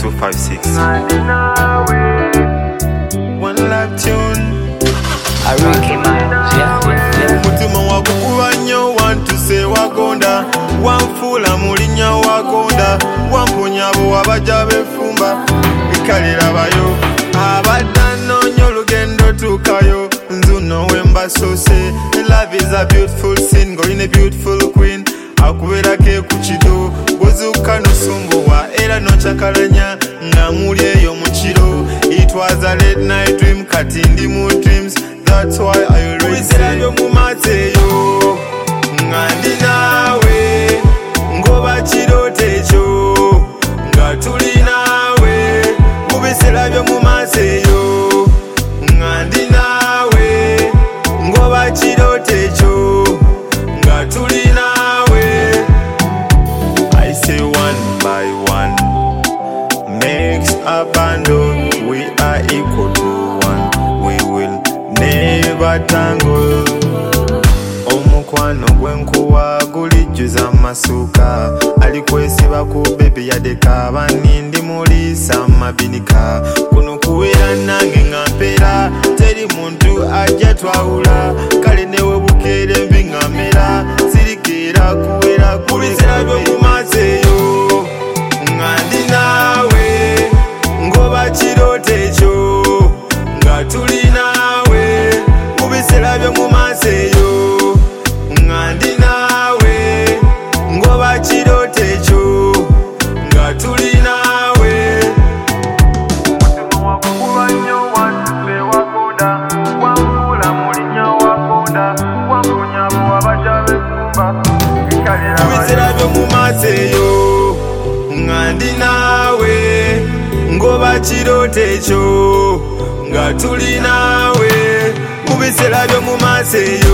256. One love tune. Ricky Miles, yeah. Mutima wakukuba nnyo wantuse wagonda wanfuula mulinnya wagonda wamponya abo abajja befumba bikalirabayo abadde annoonya olugendo tuukayo nzuno wembasose. Love is a beautiful sin ng'olina a beautiful queen akubeerako ku kido bw'ozuuka n'osumbuwa era n'okyakalanya nga muli eyo mu kiro. It was a late night dream kati ndi mu dreams. That's why I always say mu mateyo nga ndi naawe ngoba kirooto ekyo nga tuli naawe mu biseera by'omu mateyo nga ndi naawe ngoba kirooto ekyo nga tuli naawe. I say one by one makes a bundle. We are equal to one. We will never tangle. Omukwano gwenkuwa gulijjuza amasuuka alikwesiba ku bebi yadeka abanindi mulisa mabinika kuno kubeera nange nga mpeera teri muntu ajja twawula kale newe bukeere mbi nga mera sirikeera kuwera ku biseera by'omu maaso eyo nga ndi naawe ngoba kirooto ekyo nga tuli naawe mu biseera by'omu maaso eyo nga ndi naawe ngoba kirooto ekyo nga tuli naawe. Mutima wakukuba nnyo wantuse wagonda wanfuula mulinnya wagonda wamponya abo abajja befumba bikalirabayo mu biseera by'omu maaso eyo nga ndi naawe ngoba kirooto ekyo nga tuli naawe mu biseera by'omu maaso eyo.